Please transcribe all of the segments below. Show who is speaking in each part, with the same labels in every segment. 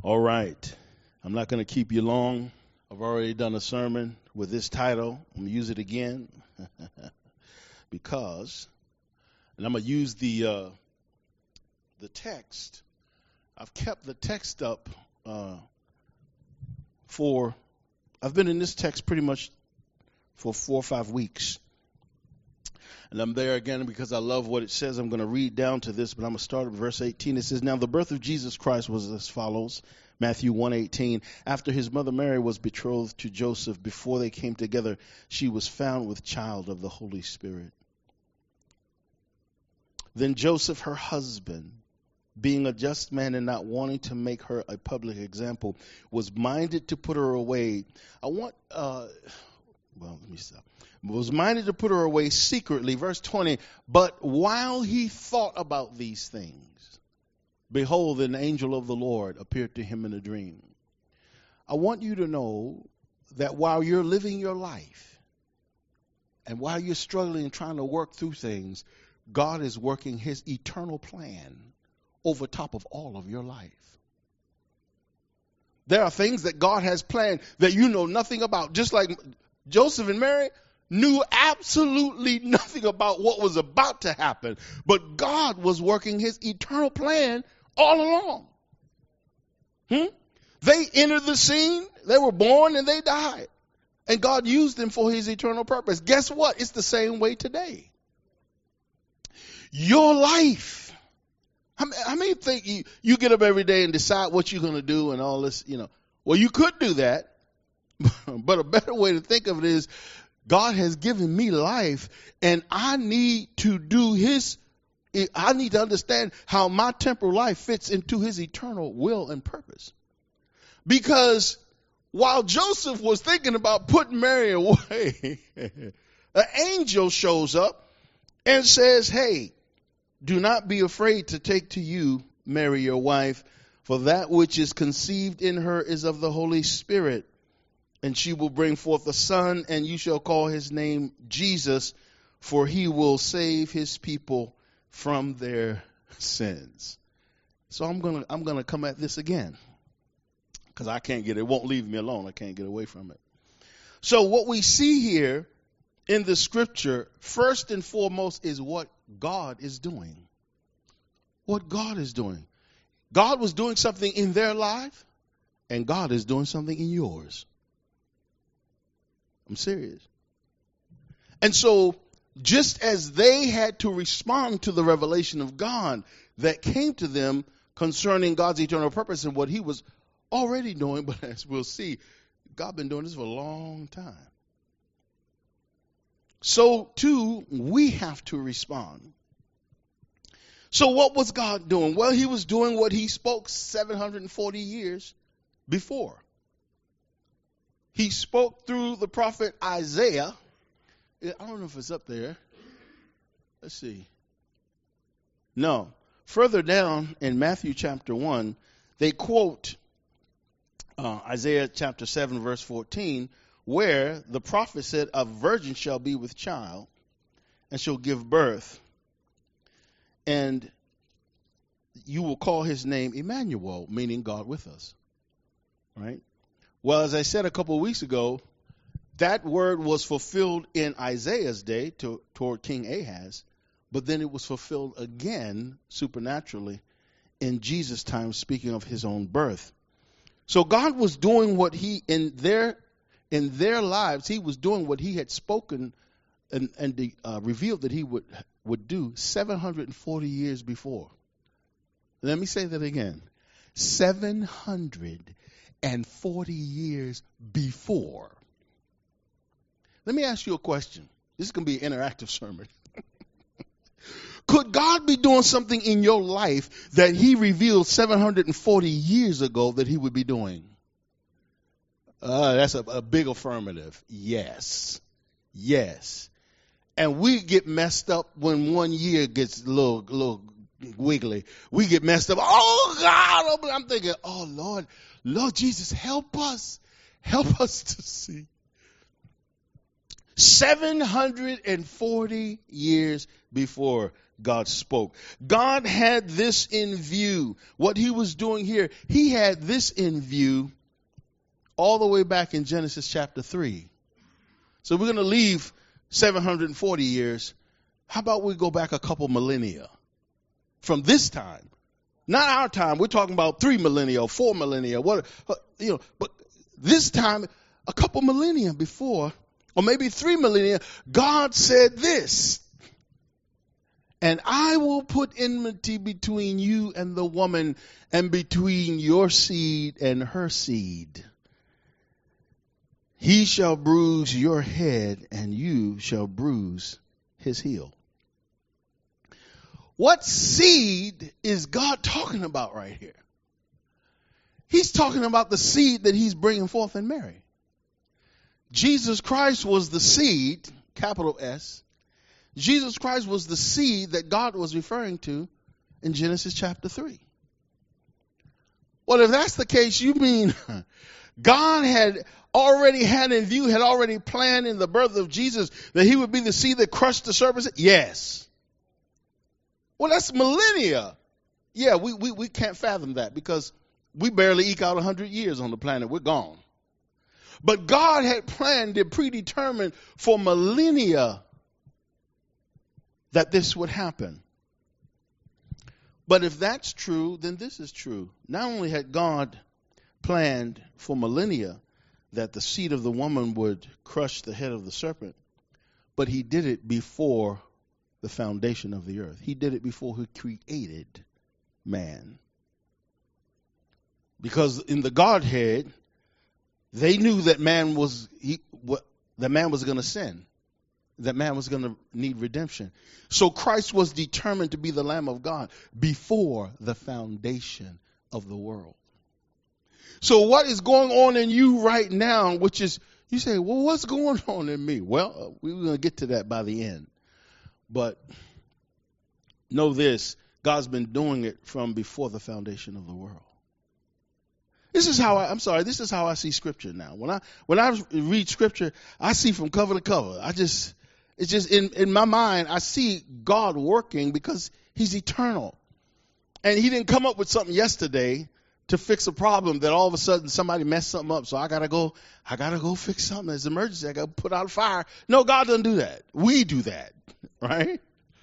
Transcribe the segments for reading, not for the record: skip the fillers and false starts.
Speaker 1: All right. I'm not going to keep you long. I've already done a sermon with this title. I'm going to use it again because, and I'm going to use the text. I've kept the text up I've been in this text pretty much for 4 or 5 weeks. And I'm there again because I love what it says. I'm going to read down to this, but I'm going to start at verse 18. It says, "Now the birth of Jesus Christ was as follows." Matthew 1:18. "After his mother Mary was betrothed to Joseph, before they came together, she was found with child of the Holy Spirit. Then Joseph, her husband, being a just man and not wanting to make her a public example, was minded to put her away." Was minded to put her away secretly. Verse 20, "But while he thought about these things, behold, an angel of the Lord appeared to him in a dream." I want you to know that while you're living your life and while you're struggling and trying to work through things, God is working his eternal plan over top of all of your life. There are things that God has planned that you know nothing about. Just like Joseph and Mary knew absolutely nothing about what was about to happen. But God was working his eternal plan all along. They entered the scene, they were born, and they died. And God used them for his eternal purpose. Guess what? It's the same way today. Your life. I mean, think you get up every day and decide what you're going to do and all this, Well, you could do that. But a better way to think of it is, God has given me life, and I need to understand how my temporal life fits into his eternal will and purpose. Because while Joseph was thinking about putting Mary away, an angel shows up and says, "Hey, do not be afraid to take to you Mary, your wife, for that which is conceived in her is of the Holy Spirit. And she will bring forth a son, and you shall call his name Jesus, for he will save his people from their sins." So I'm gonna come at this again, because it won't leave me alone. I can't get away from it. So what we see here in the scripture, first and foremost, is what God is doing. What God is doing. God was doing something in their life, and God is doing something in yours. I'm serious. And so, just as they had to respond to the revelation of God that came to them concerning God's eternal purpose and what he was already doing, but as we'll see, God been doing this for a long time. So, too, we have to respond. So what was God doing? Well, he was doing what he spoke 740 years before. He spoke through the prophet Isaiah. I don't know if it's up there. Let's see. No. Further down in Matthew chapter 1, they quote Isaiah chapter 7, verse 14, where the prophet said, "A virgin shall be with child and shall give birth, and you will call his name Emmanuel," meaning God with us. Right? Well, as I said a couple of weeks ago, that word was fulfilled in Isaiah's day toward King Ahaz, but then it was fulfilled again supernaturally in Jesus' time, speaking of his own birth. So God was doing what he in their lives, he was doing what he had spoken and revealed that he would do 740 years before. Let me say that again. 740 years before. Let me ask you a question. This is going to be an interactive sermon. Could God be doing something in your life that he revealed 740 years ago that he would be doing? That's a big affirmative. Yes. Yes. And we get messed up when 1 year gets a little wiggly. We get messed up. Oh, God. I'm thinking, oh, Lord Jesus, help us. Help us to see. 740 years before, God spoke. God had this in view. What he was doing here, he had this in view all the way back in Genesis chapter 3. So we're going to leave 740 years. How about we go back a couple millennia from this time? Not our time. We're talking about 3 millennia, 4 millennia. But this time, a couple millennia before, or maybe 3 millennia, God said this. And I will put enmity between you and the woman, and between your seed and her seed. He shall bruise your head, and you shall bruise his heel. What seed is God talking about right here? He's talking about the seed that he's bringing forth in Mary. Jesus Christ was the seed, capital S. Jesus Christ was the seed that God was referring to in Genesis chapter 3. Well, if that's the case, you mean God had already had in view, had already planned in the birth of Jesus that he would be the seed that crushed the serpent? Yes. Well, that's millennia. Yeah, we can't fathom that because we barely eke out 100 years on the planet. We're gone. But God had planned and predetermined for millennia that this would happen. But if that's true, then this is true. Not only had God planned for millennia that the seed of the woman would crush the head of the serpent, but he did it before the foundation of the earth. He did it before he created man. Because in the Godhead, they knew that man was going to sin, that man was going to need redemption. So Christ was determined to be the Lamb of God before the foundation of the world. So what is going on in you right now, which is, you say, well, what's going on in me? Well, we're going to get to that by the end. But know this, God's been doing it from before the foundation of the world. This is how I see scripture now. When I read scripture, I see from cover to cover. It's just in my mind, I see God working because he's eternal. And he didn't come up with something yesterday to fix a problem that all of a sudden somebody messed something up. So I gotta go fix something. It's an emergency. I gotta put out a fire. No, God doesn't do that. We do that, right?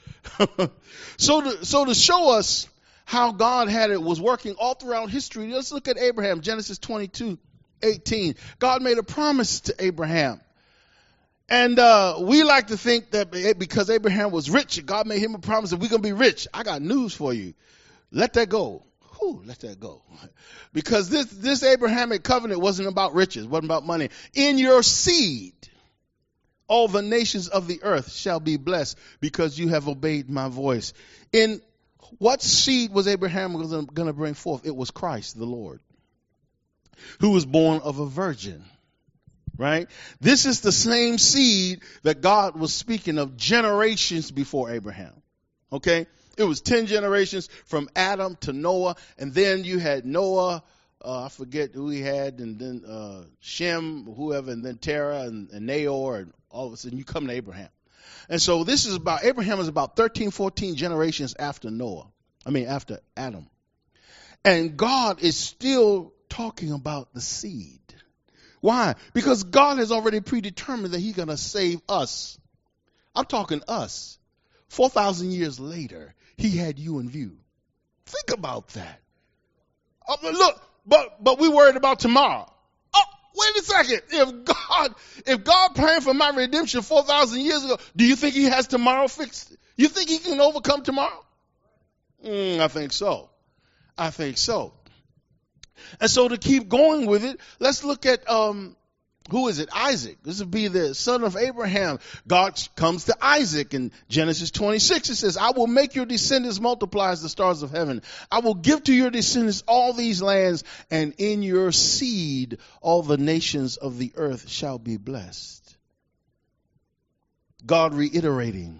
Speaker 1: So to show us how God was working all throughout history, let's look at Abraham, Genesis 22:18. God made a promise to Abraham. And we like to think that because Abraham was rich, God made him a promise that we're going to be rich. I got news for you. Let that go. Let that go. Because this Abrahamic covenant wasn't about riches, wasn't about money. In your seed, all the nations of the earth shall be blessed because you have obeyed my voice. In what seed was Abraham going to bring forth? It was Christ the Lord, who was born of a virgin. Right? This is the same seed that God was speaking of generations before Abraham. Okay? It was 10 generations from Adam to Noah, and then you had Noah, I forget who he had, and then Shem, whoever, and then Terah and Nahor, and all of a sudden you come to Abraham. And so Abraham is about 13, 14 generations after after Adam. And God is still talking about the seed. Why? Because God has already predetermined that he's going to save us. I'm talking us. 4,000 years later, he had you in view. Think about that. Look, but we worried about tomorrow. Oh, wait a second. If God planned for my redemption 4,000 years ago, do you think he has tomorrow fixed? You think he can overcome tomorrow? I think so. And so to keep going with it, let's look at, who is it? Isaac. This would be the son of Abraham. God comes to Isaac in Genesis 26. It says, I will make your descendants multiply as the stars of heaven. I will give to your descendants all these lands, and in your seed all the nations of the earth shall be blessed. God reiterating,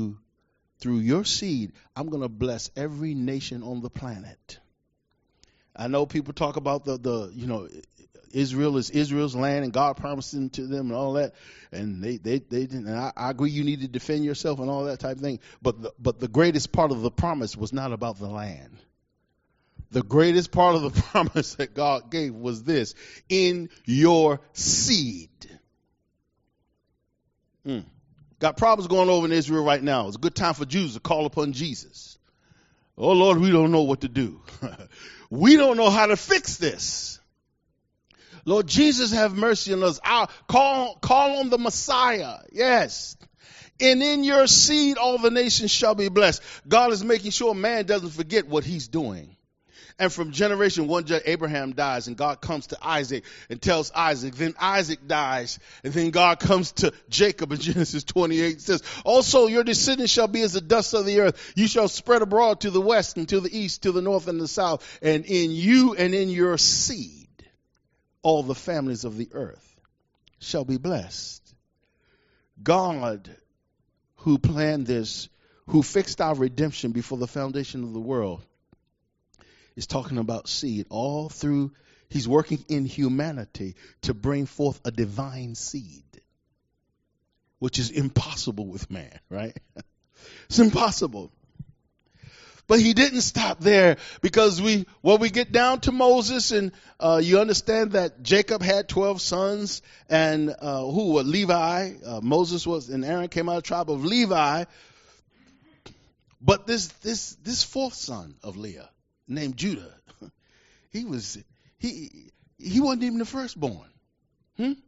Speaker 1: through your seed, I'm going to bless every nation on the planet. I know people talk about Israel is Israel's land and God promised it to them and all that. And they didn't. And I agree you need to defend yourself and all that type of thing. But the greatest part of the promise was not about the land. The greatest part of the promise that God gave was this: in your seed. Got problems going over in Israel right now. It's a good time for Jews to call upon Jesus. Oh Lord, we don't know what to do. We don't know how to fix this. Lord Jesus, have mercy on us. I'll call on the Messiah. Yes. And in your seed, all the nations shall be blessed. God is making sure man doesn't forget what he's doing. And from generation one, Abraham dies, and God comes to Isaac and tells Isaac. Then Isaac dies, and then God comes to Jacob in Genesis 28 and says, also your descendants shall be as the dust of the earth. You shall spread abroad to the west and to the east, to the north and the south. And in you and in your seed, all the families of the earth shall be blessed. God, who planned this, who fixed our redemption before the foundation of the world, is talking about seed all through. He's working in humanity to bring forth a divine seed, which is impossible with man, right? It's impossible. But he didn't stop there, because we get down to Moses, and you understand that Jacob had 12 sons, and who were Levi. Moses was, and Aaron came out of the tribe of Levi. But this fourth son of Leah, named Judah, he wasn't even the firstborn. And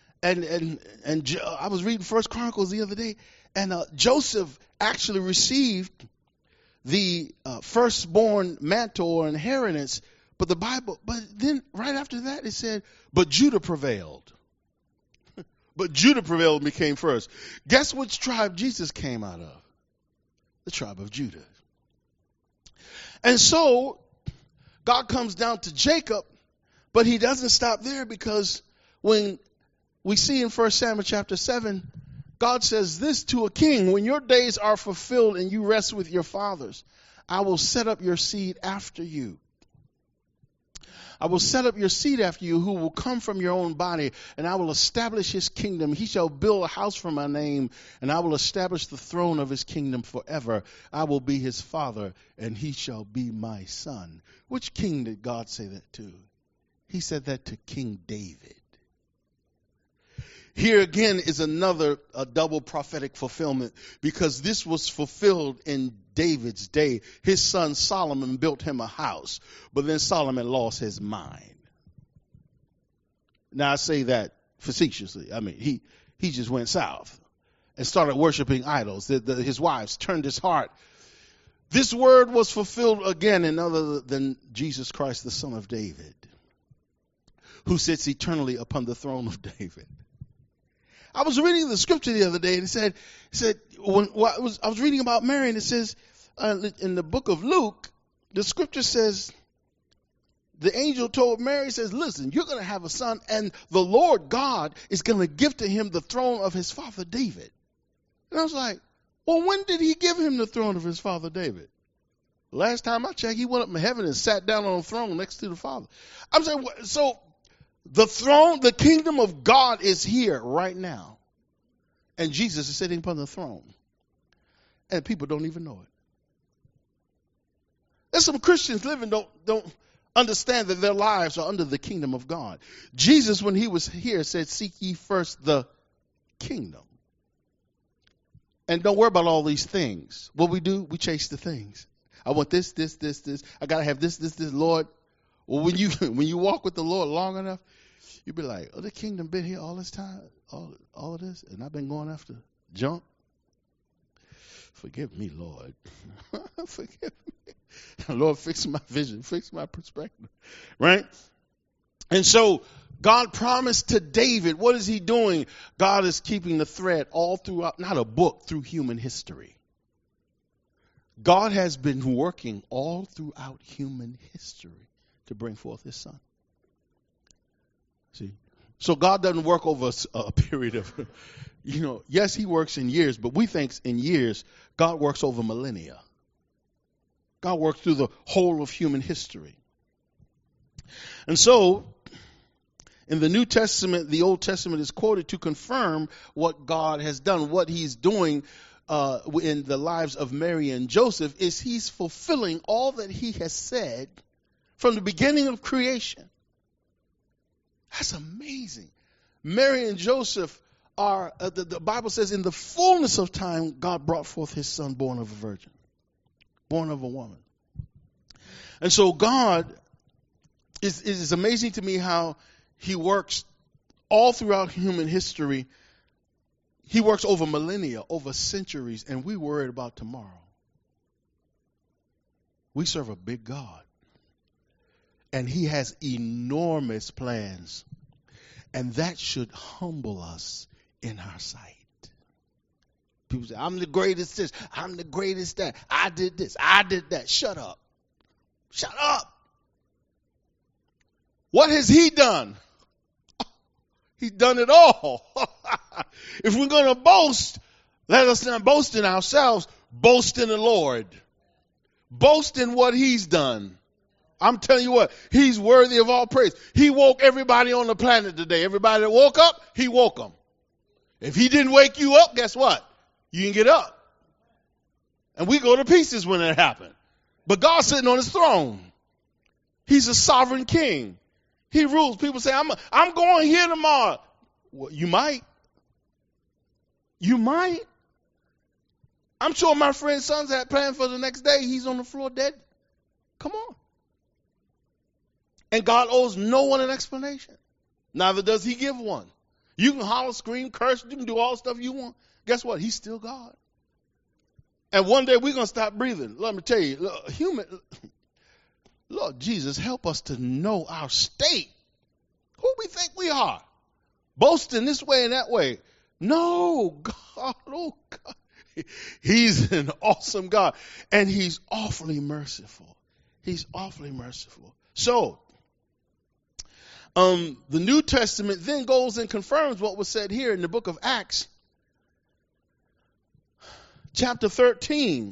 Speaker 1: I was reading First Chronicles the other day, and Joseph actually received the firstborn mantle or inheritance, but then right after that it said, but Judah prevailed. But Judah prevailed and became first. Guess which tribe Jesus came out of? The tribe of Judah. And so God comes down to Jacob, but he doesn't stop there, because when we see in 1 Samuel chapter 7, God says this to a king: when your days are fulfilled and you rest with your fathers, I will set up your seed after you. I will set up your seed after you, who will come from your own body, and I will establish his kingdom. He shall build a house for my name, and I will establish the throne of his kingdom forever. I will be his father, and he shall be my son. Which king did God say that to? He said that to King David. Here again is a double prophetic fulfillment, because this was fulfilled in David's day. His son Solomon built him a house, but then Solomon lost his mind. Now I say that facetiously. I mean, he just went south and started worshiping idols. His wives turned his heart. This word was fulfilled again in other than Jesus Christ, the Son of David, who sits eternally upon the throne of David. I was reading the scripture the other day, and it said I was reading about Mary, and it says in the book of Luke, the scripture says, the angel told Mary, says, listen, you're going to have a son, and the Lord God is going to give to him the throne of his father David. And I was like, well, when did he give him the throne of his father David? Last time I checked, he went up in heaven and sat down on a throne next to the Father. I'm saying, so the throne, the kingdom of God is here right now. And Jesus is sitting upon the throne. And people don't even know it. There's some Christians living don't understand that their lives are under the kingdom of God. Jesus, when he was here, said, seek ye first the kingdom. And don't worry about all these things. What we do, we chase the things. I want this. I got to have this, Lord. Well, when you walk with the Lord long enough, you'll be like, oh, the kingdom been here all this time, all of this, and I've been going after junk. Forgive me, Lord. Forgive me. Lord, fix my vision, fix my perspective, right? And so God promised to David, what is he doing? God is keeping the thread all throughout, not a book, through human history. God has been working all throughout human history to bring forth his son. See? So God doesn't work over a period of, yes, he works in years, but we think in years. God works over millennia. God works through the whole of human history. And so, in the New Testament, the Old Testament is quoted to confirm what God has done. What he's doing in the lives of Mary and Joseph is he's fulfilling all that he has said from the beginning of creation. That's amazing. Mary and Joseph are, the Bible says, in the fullness of time, God brought forth his son born of a virgin, born of a woman. And so God, it is amazing to me how he works all throughout human history. He works over millennia, over centuries, and we worried about tomorrow. We serve a big God. And he has enormous plans. And that should humble us in our sight. People say, I'm the greatest this, I'm the greatest that, I did this, I did that. Shut up. Shut up. What has he done? He's done it all. If we're going to boast, let us not boast in ourselves, boast in the Lord. Boast in what he's done. I'm telling you what, he's worthy of all praise. He woke everybody on the planet today. Everybody that woke up, he woke them. If he didn't wake you up, guess what? You can get up. And we go to pieces when it happened. But God's sitting on his throne. He's a sovereign king. He rules. People say, I'm going here tomorrow. Well, you might. You might. I'm sure my friend's sons had planned for the next day. He's on the floor dead. Come on. And God owes no one an explanation. Neither does he give one. You can holler, scream, curse. You can do all the stuff you want. Guess what? He's still God. And one day we're going to stop breathing. Let me tell you, Lord Jesus, help us to know our state. Who we think we are? Boasting this way and that way. No, God, oh God. He's an awesome God. And he's awfully merciful. He's awfully merciful. So, the New Testament then goes and confirms what was said here in the book of Acts, chapter 13.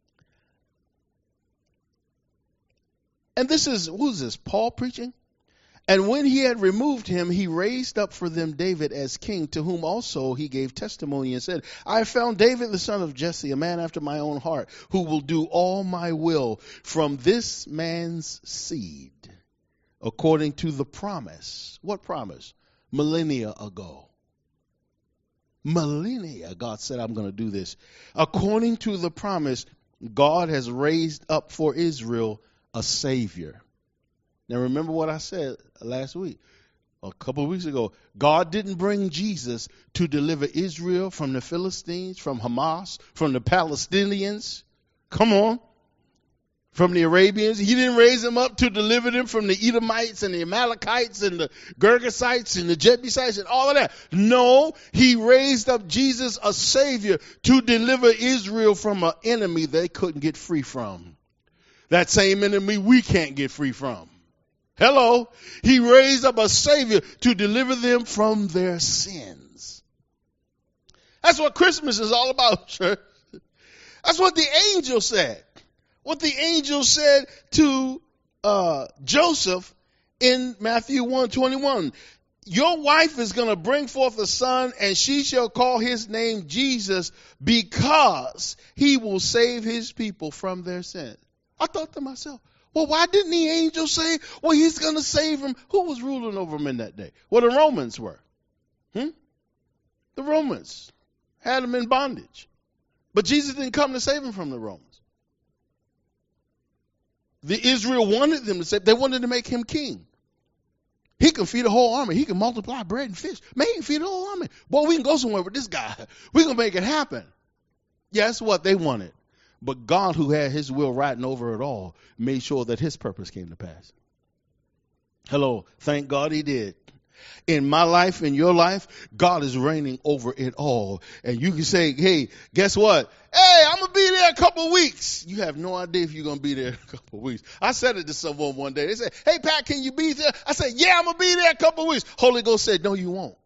Speaker 1: And this is, who's this? Paul preaching? And when he had removed him, he raised up for them David as king, to whom also he gave testimony and said, I have found David the son of Jesse, a man after my own heart, who will do all my will from this man's seed, according to the promise. What promise? Millennia ago. Millennia, God said, I'm going to do this. According to the promise, God has raised up for Israel a Savior. Now remember what I said last week, a couple of weeks ago. God didn't bring Jesus to deliver Israel from the Philistines, from Hamas, from the Palestinians. Come on. From the Arabians. He didn't raise them up to deliver them from the Edomites and the Amalekites and the Girgasites and the Jebusites and all of that. No, he raised up Jesus, a Savior, to deliver Israel from an enemy they couldn't get free from. That same enemy we can't get free from. Hello. He raised up a Savior to deliver them from their sins. That's what Christmas is all about, church. That's what the angel said. What the angel said to Joseph in Matthew 1:21. Your wife is going to bring forth a son, and she shall call his name Jesus, because he will save his people from their sins. I thought to myself, well, why didn't the angel say, well, he's going to save him? Who was ruling over him in that day? Well, the Romans were. The Romans had him in bondage. But Jesus didn't come to save him from the Romans. The Israel wanted them to save. They wanted to make him king. He can feed a whole army. He can multiply bread and fish. Man, he can feed a whole army. Boy, we can go somewhere with this guy. We're going to make it happen. Yeah, that's what they wanted. But God, who had his will riding over it all, made sure that his purpose came to pass. Hello. Thank God he did. In my life, in your life, God is reigning over it all. And you can say, hey, guess what? Hey, I'm going to be there a couple of weeks. You have no idea if you're going to be there a couple of weeks. I said it to someone one day. They said, hey, Pat, can you be there? I said, yeah, I'm going to be there a couple of weeks. Holy Ghost said, no, you won't.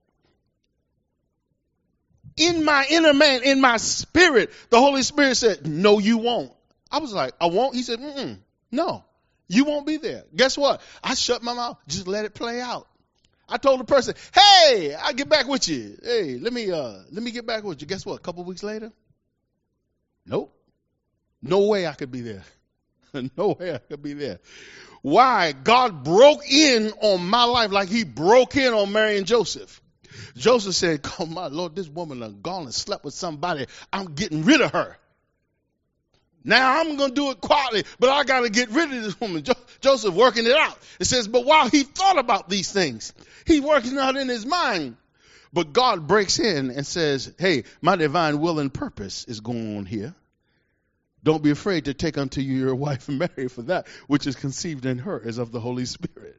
Speaker 1: In my inner man, in my spirit, the Holy Spirit said, no, you won't. I was like, I won't? He said, no. You won't be there. Guess what? I shut my mouth. Just let it play out. I told the person, hey, I'll get back with you. Hey, let me get back with you. Guess what? A couple weeks later? Nope. No way I could be there. No way I could be there. Why? God broke in on my life like he broke in on Mary and Joseph. Joseph said, oh my Lord, this woman done gone and slept with somebody. I'm getting rid of her. Now I'm going to do it quietly, but I got to get rid of this woman. Joseph working it out. It says, but while he thought about these things, he's working out in his mind. But God breaks in and says, hey, my divine will and purpose is going on here. Don't be afraid to take unto you your wife Mary, for that which is conceived in her is of the Holy Spirit.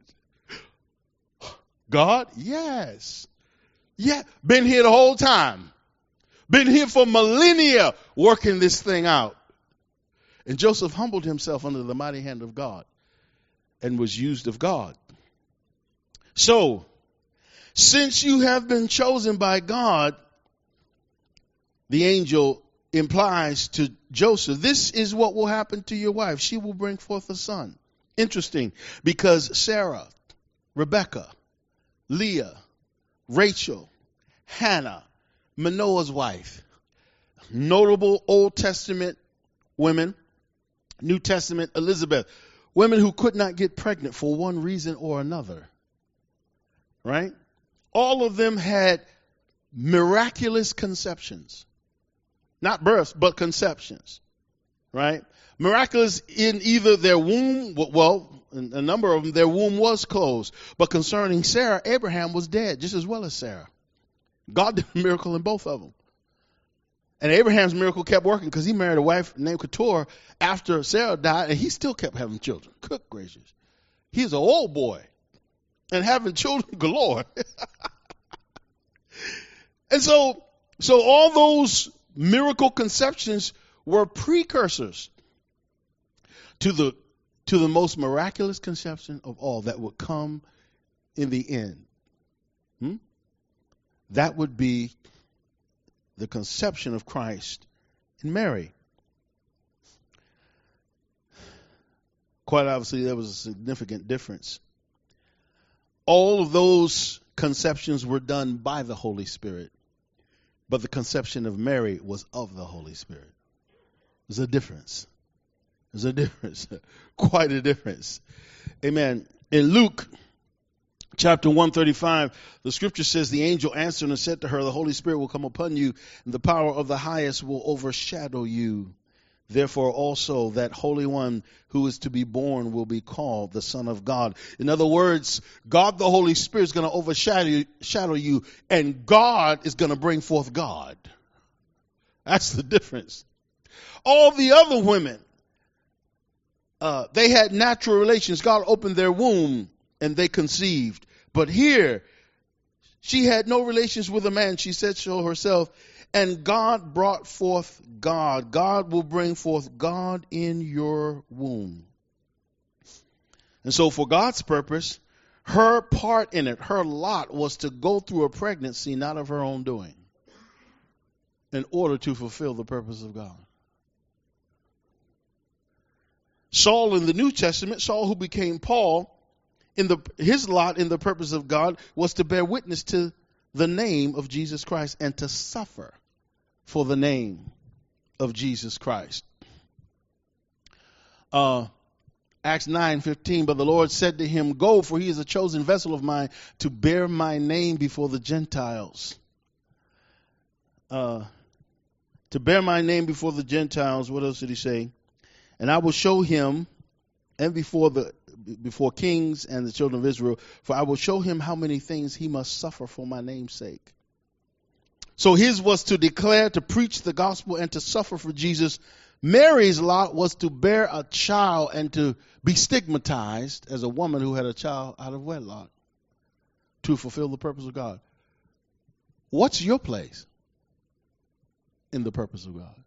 Speaker 1: God? Yes. Yeah. Been here the whole time. Been here for millennia working this thing out. And Joseph humbled himself under the mighty hand of God and was used of God. So, since you have been chosen by God, the angel implies to Joseph, this is what will happen to your wife. She will bring forth a son. Interesting, because Sarah, Rebecca, Leah, Rachel, Hannah, Manoah's wife, notable Old Testament women, New Testament Elizabeth, women who could not get pregnant for one reason or another, right? All of them had miraculous conceptions. Not births, but conceptions, right? Miraculous in either their womb, well, a number of them, their womb was closed. But concerning Sarah, Abraham was dead just as well as Sarah. God did a miracle in both of them. And Abraham's miracle kept working because he married a wife named Keturah after Sarah died, and he still kept having children. Good gracious. He's an old boy and having children galore. And so all those miracle conceptions were precursors to the most miraculous conception of all that would come in the end. That would be the conception of Christ in Mary. Quite obviously, there was a significant difference. All of those conceptions were done by the Holy Spirit, but the conception of Mary was of the Holy Spirit. There's a difference. There's a difference. Quite a difference. Amen. In Luke chapter 135, the scripture says, the angel answered and said to her, the Holy Spirit will come upon you, and the power of the highest will overshadow you. Therefore also that Holy One who is to be born will be called the Son of God. In other words, God the Holy Spirit is going to overshadow you, and God is going to bring forth God. That's the difference. All the other women, they had natural relations. God opened their womb and they conceived. But here, she had no relations with a man. She said so herself. And God brought forth God. God will bring forth God in your womb. And so for God's purpose, her part in it, her lot was to go through a pregnancy not of her own doing in order to fulfill the purpose of God. Saul in the New Testament, Saul who became Paul, his lot in the purpose of God was to bear witness to the name of Jesus Christ and to suffer for the name of Jesus Christ. Acts 9:15, but the Lord said to him, go, for he is a chosen vessel of mine to bear my name before the Gentiles. To bear my name before the Gentiles. What else did he say? And I will show him, and before kings and the children of Israel, for I will show him how many things he must suffer for my name's sake. So his was to declare, to preach the gospel, and to suffer for Jesus. Mary's lot was to bear a child and to be stigmatized as a woman who had a child out of wedlock to fulfill the purpose of God. What's your place in the purpose of God?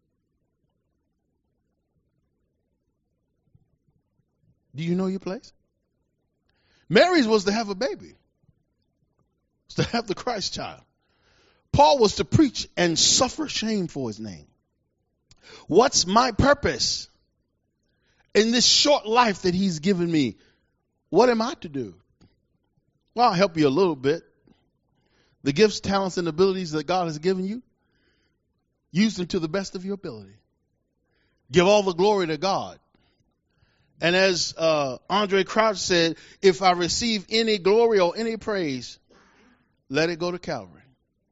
Speaker 1: Do you know your place? Mary's was to have a baby. Was to have the Christ child. Paul was to preach and suffer shame for his name. What's my purpose? in this short life that he's given me, what am I to do? Well, I'll help you a little bit. The gifts, talents, and abilities that God has given you, use them to the best of your ability. Give all the glory to God. And as Andre Crouch said, if I receive any glory or any praise, let it go to Calvary.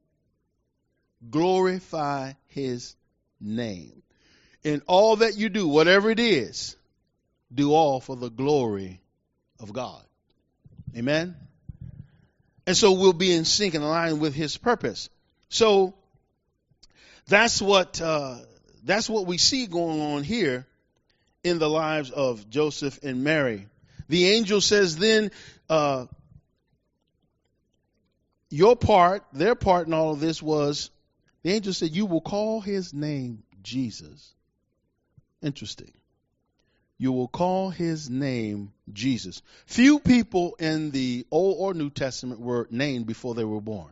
Speaker 1: Glorify his name. In all that you do, whatever it is, do all for the glory of God. Amen? And so we'll be in sync and aligned with his purpose. So that's what we see going on here in the lives of Joseph and Mary. The angel says then, their part in all of this was, the angel said, you will call his name Jesus. Interesting. You will call his name Jesus. Few people in the Old or New Testament were named before they were born.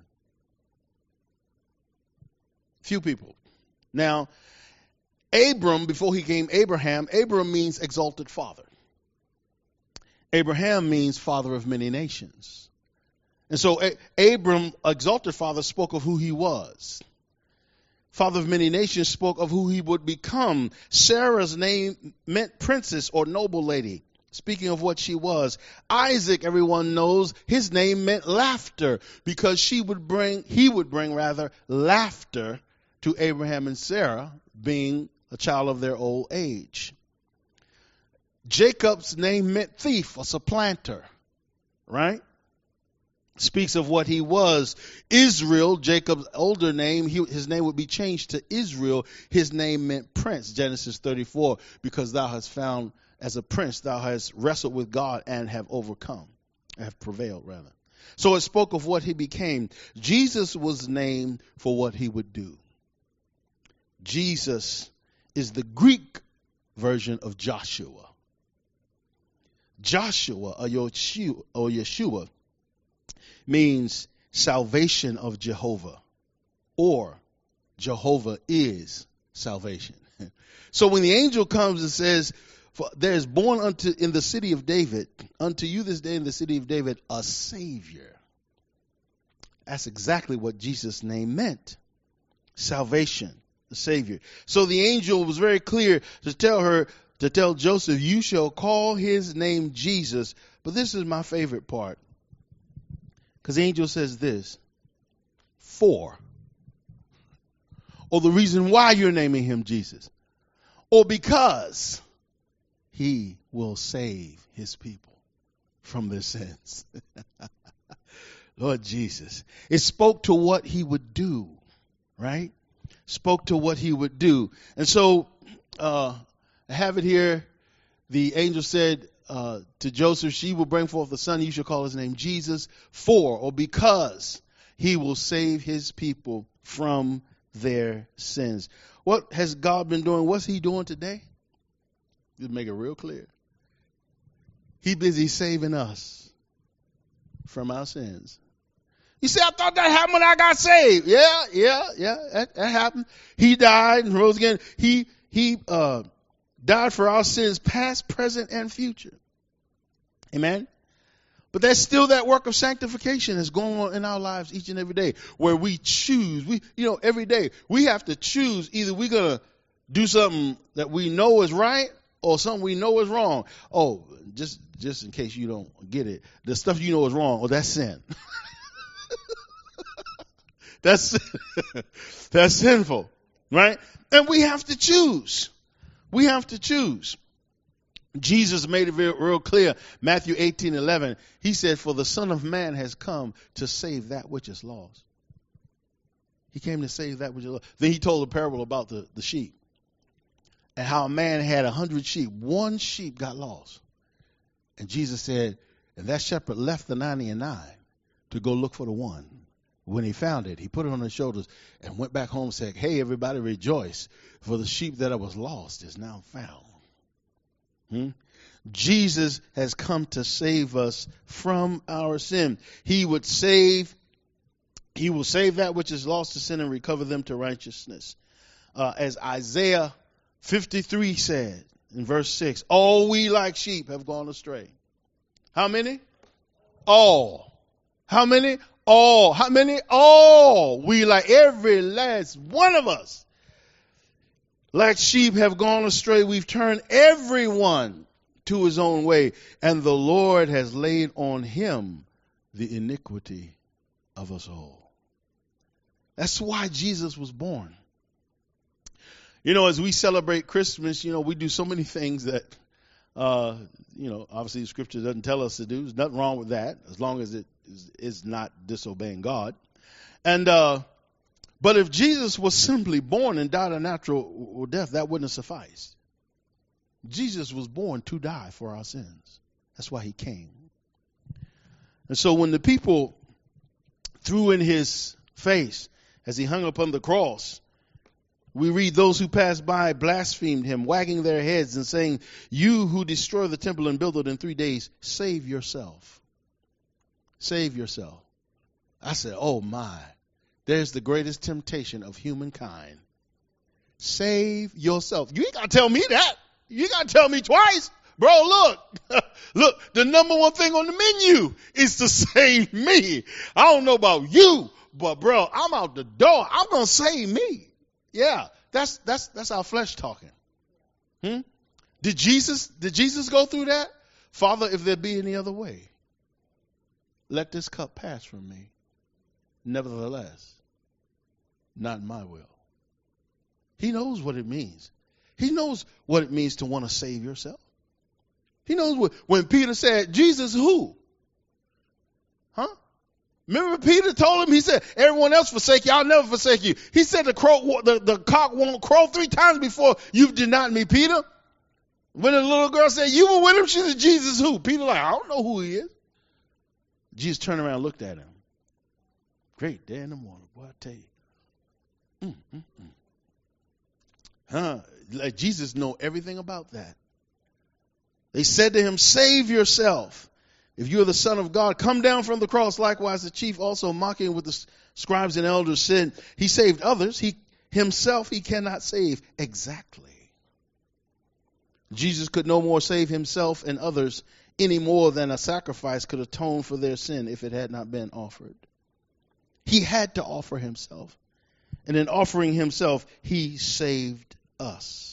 Speaker 1: Few people. Now, Abram, before he came Abraham, Abram means exalted father. Abraham means father of many nations. And so Abram, exalted father, spoke of who he was. Father of many nations spoke of who he would become. Sarah's name meant princess or noble lady, speaking of what she was. Isaac, everyone knows, his name meant laughter, because he would bring laughter to Abraham and Sarah, being a child of their old age. Jacob's name meant thief or supplanter, right? Speaks of what he was. Israel, Jacob's older name, his name would be changed to Israel. His name meant prince, Genesis 34, because thou hast found as a prince, thou hast wrestled with God and have prevailed rather. So it spoke of what he became. Jesus was named for what he would do. Jesus is the Greek version of Joshua. Joshua or Yeshua means salvation of Jehovah, or Jehovah is salvation. So when the angel comes and says, there is born in the city of David, unto you this day in the city of David, a Savior. That's exactly what Jesus' name meant. Salvation, the Savior. So the angel was very clear to tell Joseph, you shall call his name Jesus. But this is my favorite part. Because the angel says this, or the reason why you're naming him Jesus, or because he will save his people from their sins. Lord Jesus. It spoke to what he would do, right? Spoke to what he would do. And so I have it here. The angel said, to Joseph, she will bring forth a son, you shall call his name Jesus, or because he will save his people from their sins. What has God been doing? What's he doing today? Just make it real clear. He's busy saving us from our sins. You say, I thought that happened when I got saved. Yeah, that happened. He died and rose again. He died for our sins, past, present, and future. Amen. But there's still that work of sanctification that's going on in our lives each and every day, where we choose. Every day we have to choose. Either we're going to do something that we know is right or something we know is wrong. Oh, just in case you don't get it, the stuff you know is wrong, that's sin. That's sinful, right? And we have to choose. We have to choose. Jesus made it real clear. Matthew 18:11. He said, for the Son of Man has come to save that which is lost. He came to save that which is lost. Then he told a parable about the sheep. And how a man had 100 sheep. One sheep got lost. And Jesus said, and that shepherd left the 99 to go look for the one. When he found it, he put it on his shoulders and went back home and said, hey, everybody rejoice, for the sheep that was lost is now found. Jesus has come to save us from our sin. He will save that which is lost to sin and recover them to righteousness. As Isaiah 53 said, in verse 6, all we like sheep have gone astray. How many? All. How many? All. How many? All. We, like every last one of us, like sheep have gone astray. We've turned everyone to his own way, and the Lord has laid on him the iniquity of us all. That's why Jesus was born. You know, as we celebrate Christmas, you know, we do so many things that, you know, obviously the scripture doesn't tell us to do. There's nothing wrong with that, as long as it is not disobeying God. And, but if Jesus was simply born and died a natural death, that wouldn't have sufficed. Jesus was born to die for our sins. That's why he came. And so when the people threw in his face as he hung upon the cross, we read, those who passed by blasphemed him, wagging their heads and saying, you who destroy the temple and build it in 3 days, save yourself. Save yourself. I said, oh my, there's the greatest temptation of humankind. Save yourself. You ain't got to tell me that. You got to tell me twice. Bro, look, look, the number one thing on the menu is to save me. I don't know about you, but bro, I'm out the door. I'm going to save me. Yeah, that's our flesh talking. Did Jesus go through that? Father, if there be any other way, let this cup pass from me. Nevertheless, not my will. He knows what it means. He knows what it means to want to save yourself. He knows what, when Peter said, Jesus who? Huh? Remember Peter told him, he said, everyone else forsake you, I'll never forsake you. He said the cock won't crow 3 times before you've denied me, Peter. When the little girl said, you were with him, she said, Jesus who? Peter like, I don't know who he is. Jesus turned around and looked at him. Great day in the morning, boy, I tell you. Like Jesus know everything about that. They said to him, save yourself. If you are the Son of God, come down from the cross. Likewise, the chief also mocking with the scribes and elders said, he saved others. Himself he cannot save. Exactly. Jesus could no more save himself and others any more than a sacrifice could atone for their sin if it had not been offered. He had to offer himself. And in offering himself, he saved us.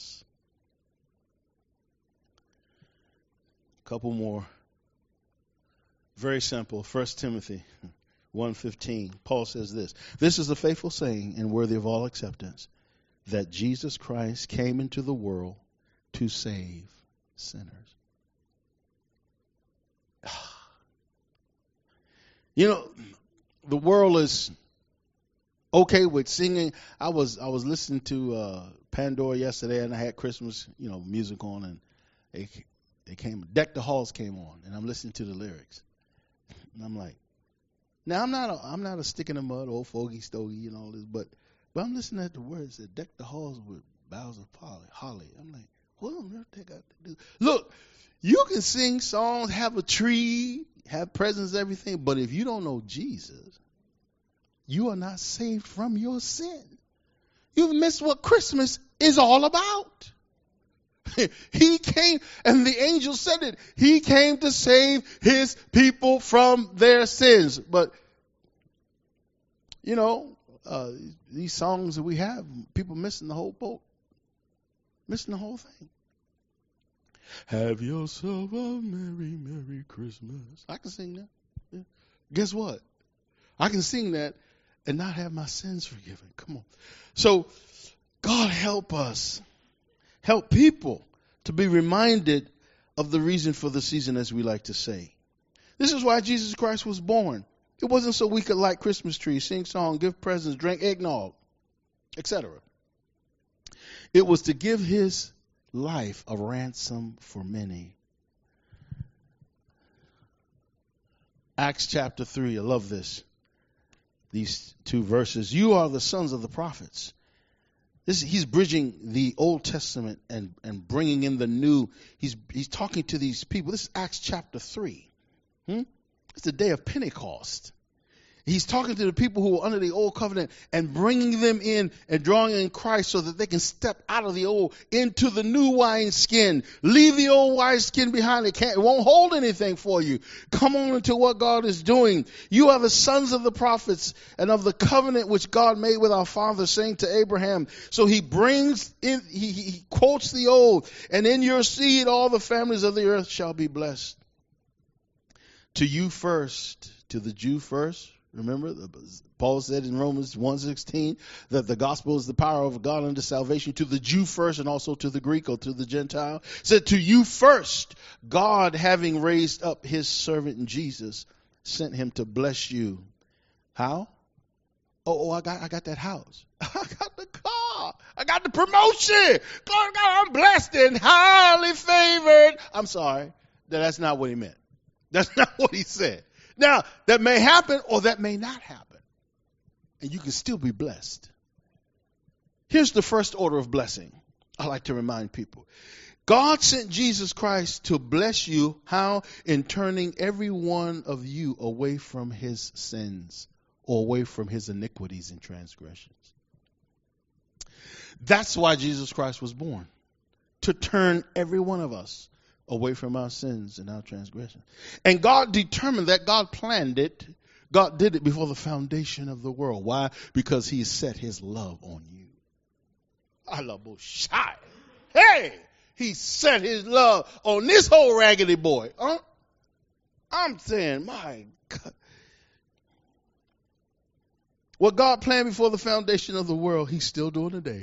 Speaker 1: A couple more. Very simple. 1 Timothy 1:15. Paul says this. This is a faithful saying and worthy of all acceptance, that Jesus Christ came into the world to save sinners. You know, the world is okay with singing. I was listening to Pandora yesterday, and I had Christmas, music on, and they came. Deck the Halls came on, and I'm listening to the lyrics, and I'm like, now I'm not a stick in the mud, old fogey stogie, and all this, but I'm listening at the words that deck the halls with boughs of holly. I'm like, what on earth they got to do? Look, you can sing songs, have a tree, have presents, everything, but if you don't know Jesus, you are not saved from your sin. You've missed what Christmas is all about. He came, and the angel said it. He came to save his people from their sins. But, these songs that we have, people missing the whole boat. Missing the whole thing. Have yourself a merry, merry Christmas. I can sing that. Yeah. Guess what? I can sing that and not have my sins forgiven. Come on. So, God help us. Help people to be reminded of the reason for the season, as we like to say. This is why Jesus Christ was born. It wasn't so we could light Christmas trees, sing songs, give presents, drink eggnog, etc. It was to give his life a ransom for many. Acts chapter 3, I love this. These 2 verses. You are the sons of the prophets. He's bridging the Old Testament and bringing in the new. He's talking to these people. This is Acts chapter 3. It's the day of Pentecost. He's talking to the people who are under the old covenant and bringing them in and drawing in Christ so that they can step out of the old into the new wineskin. Leave the old wineskin behind. It won't hold anything for you. Come on into what God is doing. You are the sons of the prophets and of the covenant which God made with our fathers, saying to Abraham. So he brings in, he quotes the old, and in your seed all the families of the earth shall be blessed. To you first, to the Jew first. Remember, Paul said in Romans 1:16 that the gospel is the power of God unto salvation to the Jew first and also to the Greek or to the Gentile. Said to you first, God having raised up his servant Jesus, sent him to bless you. How? I got that house. I got the car. I got the promotion. God, I'm blessed and highly favored. I'm sorry. That's not what he meant. That's not what he said. Now, that may happen or that may not happen. And you can still be blessed. Here's the first order of blessing. I like to remind people. God sent Jesus Christ to bless you. How? In turning every one of you away from his sins or away from his iniquities and transgressions. That's why Jesus Christ was born. To turn every one of us away from our sins and our transgressions. And God determined that. God planned it. God did it before the foundation of the world. Why? Because he set his love on you. I love Bushai. Hey! He set his love on this whole raggedy boy. I'm saying, my God. What God planned before the foundation of the world, he's still doing today.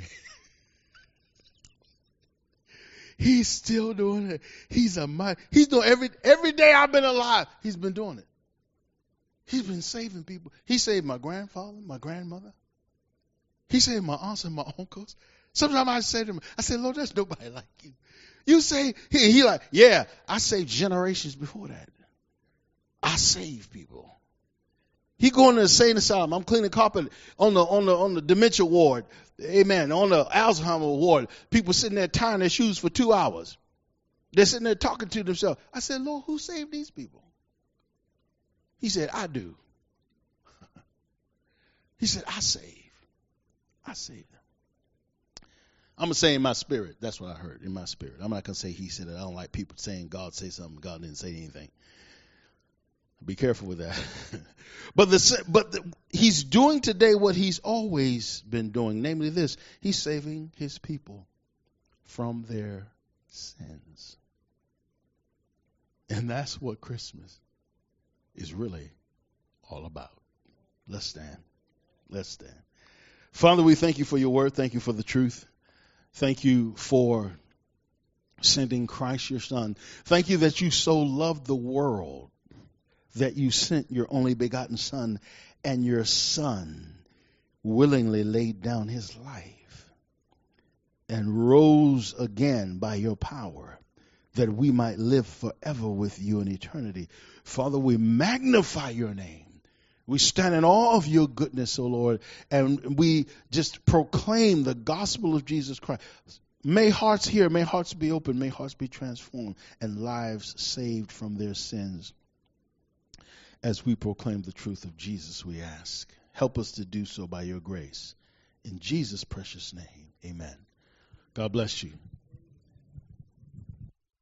Speaker 1: He's still doing it. He's doing every day I've been alive. He's been doing it. He's been saving people. He saved my grandfather, my grandmother. He saved my aunts and my uncles. Sometimes I say to him, I say, Lord, there's nobody like you. You say, he like, yeah, I saved generations before that. I saved people. He going to the insane asylum. I'm cleaning carpet on the dementia ward. Amen. On the Alzheimer ward. People sitting there tying their shoes for 2 hours. They're sitting there talking to themselves. I said, Lord, who saved these people? He said, I do. He said, I save. I saved them. I'm going to say in my spirit. That's what I heard in my spirit. I'm not going to say he said it. I don't like people saying God say something. God didn't say anything. Be careful with that. But he's doing today what he's always been doing. Namely this. He's saving his people from their sins. And that's what Christmas is really all about. Let's stand. Let's stand. Father, we thank you for your word. Thank you for the truth. Thank you for sending Christ, your son. Thank you that you so loved the world that you sent your only begotten son, and your son willingly laid down his life and rose again by your power that we might live forever with you in eternity. Father, we magnify your name. We stand in awe of your goodness, O Lord, and we just proclaim the gospel of Jesus Christ. May hearts hear, may hearts be open, may hearts be transformed, and lives saved from their sins. As we proclaim the truth of Jesus, we ask. Help us to do so by your grace. In Jesus' precious name, amen. God bless you.